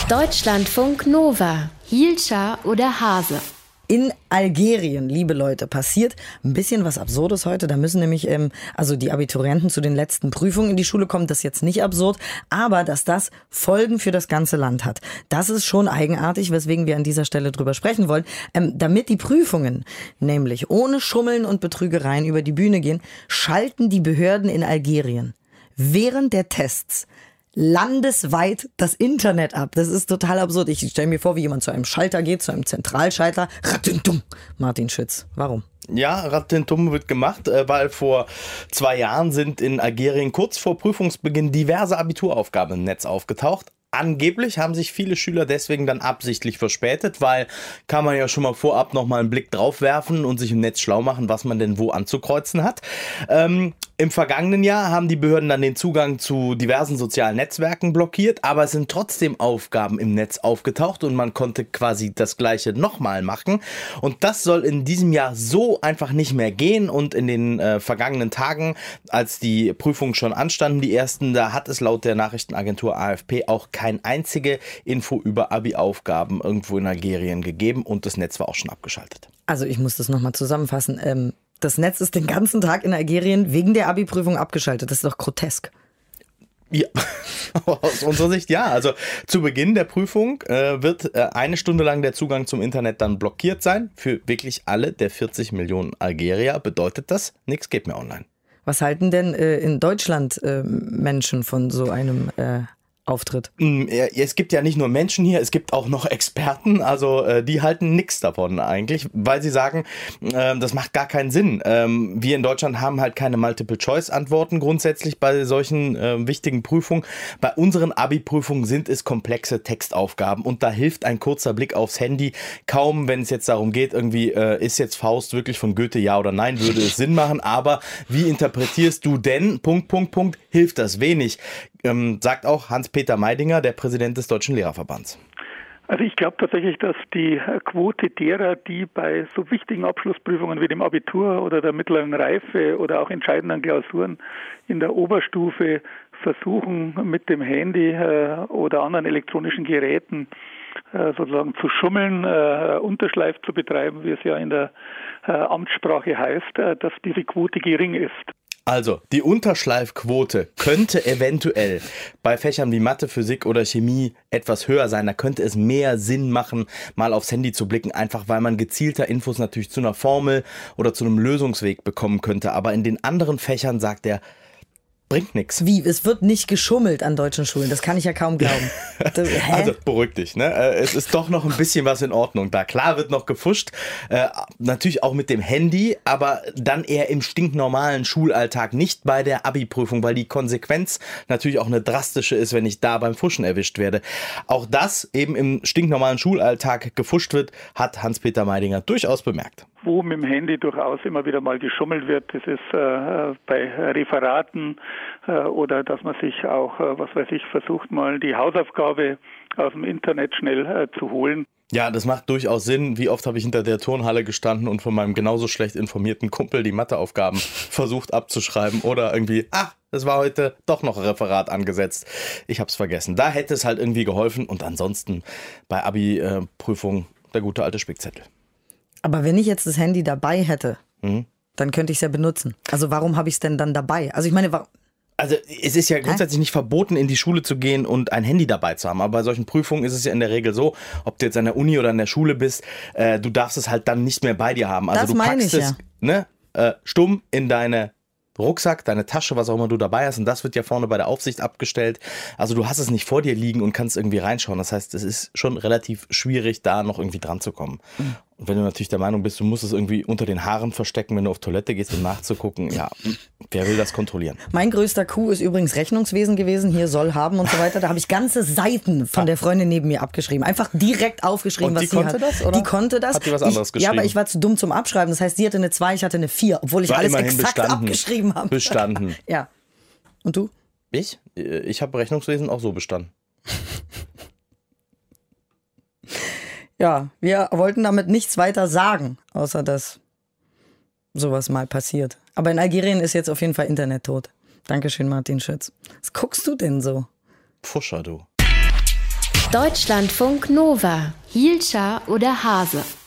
Deutschlandfunk Nova. Hielscher oder Hase? In Algerien, liebe Leute, passiert ein bisschen was Absurdes heute. Da müssen nämlich die Abiturienten zu den letzten Prüfungen in die Schule kommen. Das ist jetzt nicht absurd, aber dass das Folgen für das ganze Land hat. Das ist schon eigenartig, weswegen wir an dieser Stelle drüber sprechen wollen. Damit die Prüfungen nämlich ohne Schummeln und Betrügereien über die Bühne gehen, schalten die Behörden in Algerien während der Tests landesweit das Internet ab. Das ist total absurd. Ich stelle mir vor, wie jemand zu einem Schalter geht, zu einem Zentralschalter. Ratintum. Martin Schütz. Warum? Ja, Ratintum wird gemacht, weil vor 2 Jahren sind in Algerien kurz vor Prüfungsbeginn diverse Abituraufgaben im Netz aufgetaucht. Angeblich haben sich viele Schüler deswegen dann absichtlich verspätet, weil kann man ja schon mal vorab noch mal einen Blick drauf werfen und sich im Netz schlau machen, was man denn wo anzukreuzen hat. Im vergangenen Jahr haben die Behörden dann den Zugang zu diversen sozialen Netzwerken blockiert, aber es sind trotzdem Aufgaben im Netz aufgetaucht und man konnte quasi das Gleiche nochmal machen. Und das soll in diesem Jahr so einfach nicht mehr gehen. Und in den vergangenen Tagen, als die Prüfungen schon anstanden, die ersten, da hat es laut der Nachrichtenagentur AFP auch keine einzige Info über Abi-Aufgaben irgendwo in Algerien gegeben und das Netz war auch schon abgeschaltet. Also ich muss das nochmal zusammenfassen. Das Netz ist den ganzen Tag in Algerien wegen der Abi-Prüfung abgeschaltet. Das ist doch grotesk. Ja, aus unserer Sicht ja. Also zu Beginn der Prüfung wird 1 Stunde lang der Zugang zum Internet dann blockiert sein. Für wirklich alle der 40 Millionen Algerier bedeutet das, nichts geht mehr online. Was halten denn in Deutschland Menschen von so einem Auftritt? Es gibt ja nicht nur Menschen hier, es gibt auch noch Experten, also die halten nichts davon eigentlich, weil sie sagen, das macht gar keinen Sinn. Wir in Deutschland haben halt keine Multiple-Choice-Antworten grundsätzlich bei solchen wichtigen Prüfungen. Bei unseren Abi-Prüfungen sind es komplexe Textaufgaben und da hilft ein kurzer Blick aufs Handy kaum, wenn es jetzt darum geht, irgendwie ist jetzt Faust wirklich von Goethe, ja oder nein, würde es Sinn machen, aber wie interpretierst du denn, ... hilft das wenig. Sagt auch Hans-Peter Meidinger, der Präsident des Deutschen Lehrerverbands. Also ich glaube tatsächlich, dass die Quote derer, die bei so wichtigen Abschlussprüfungen wie dem Abitur oder der mittleren Reife oder auch entscheidenden Klausuren in der Oberstufe versuchen, mit dem Handy oder anderen elektronischen Geräten sozusagen zu schummeln, Unterschleif zu betreiben, wie es ja in der Amtssprache heißt, dass diese Quote gering ist. Also, die Unterschleifquote könnte eventuell bei Fächern wie Mathe, Physik oder Chemie etwas höher sein. Da könnte es mehr Sinn machen, mal aufs Handy zu blicken, einfach weil man gezielter Infos natürlich zu einer Formel oder zu einem Lösungsweg bekommen könnte. Aber in den anderen Fächern sagt er, bringt nichts. Wie? Es wird nicht geschummelt an deutschen Schulen. Das kann ich ja kaum glauben. Also beruhig dich, ne? Es ist doch noch ein bisschen was in Ordnung da. Klar wird noch gefuscht, natürlich auch mit dem Handy, aber dann eher im stinknormalen Schulalltag, nicht bei der Abi-Prüfung, weil die Konsequenz natürlich auch eine drastische ist, wenn ich da beim Fuschen erwischt werde. Auch das eben im stinknormalen Schulalltag gefuscht wird, hat Hans-Peter Meidinger durchaus bemerkt. Wo mit dem Handy durchaus immer wieder mal geschummelt wird, das ist bei Referaten oder dass man sich auch, versucht mal die Hausaufgabe aus dem Internet schnell zu holen. Ja, das macht durchaus Sinn. Wie oft habe ich hinter der Turnhalle gestanden und von meinem genauso schlecht informierten Kumpel die Matheaufgaben versucht abzuschreiben oder irgendwie, es war heute doch noch ein Referat angesetzt. Ich habe es vergessen. Da hätte es halt irgendwie geholfen und ansonsten bei Abi-Prüfungen der gute alte Spickzettel. Aber wenn ich jetzt das Handy dabei hätte, dann könnte ich es ja benutzen. Also warum habe ich es denn dann dabei? Also ich meine, Also es ist ja grundsätzlich nicht verboten, in die Schule zu gehen und ein Handy dabei zu haben. Aber bei solchen Prüfungen ist es ja in der Regel so, ob du jetzt an der Uni oder an der Schule bist, du darfst es halt dann nicht mehr bei dir haben. Also das du packst es stumm in deine Rucksack, deine Tasche, was auch immer du dabei hast, und das wird ja vorne bei der Aufsicht abgestellt. Also du hast es nicht vor dir liegen und kannst irgendwie reinschauen. Das heißt, es ist schon relativ schwierig, da noch irgendwie dran zu kommen. Und wenn du natürlich der Meinung bist, du musst es irgendwie unter den Haaren verstecken, wenn du auf Toilette gehst, um nachzugucken, ja, wer will das kontrollieren? Mein größter Coup ist übrigens Rechnungswesen gewesen, hier soll haben und so weiter. Da habe ich ganze Seiten von der Freundin neben mir abgeschrieben. Einfach direkt aufgeschrieben, und was sie hat. Das, oder? Die konnte das. Hat die was anderes geschrieben? Ja, aber ich war zu dumm zum Abschreiben. Das heißt, sie hatte eine 2, ich hatte eine 4, obwohl ich alles exakt abgeschrieben habe. Bestanden. Ja. Und du? Ich? Ich habe Rechnungswesen auch so bestanden. Ja, wir wollten damit nichts weiter sagen, außer dass sowas mal passiert. Aber in Algerien ist jetzt auf jeden Fall Internet tot. Dankeschön, Martin Schütz. Was guckst du denn so? Pfuscher, du. Deutschlandfunk Nova. Hielscher oder Hase?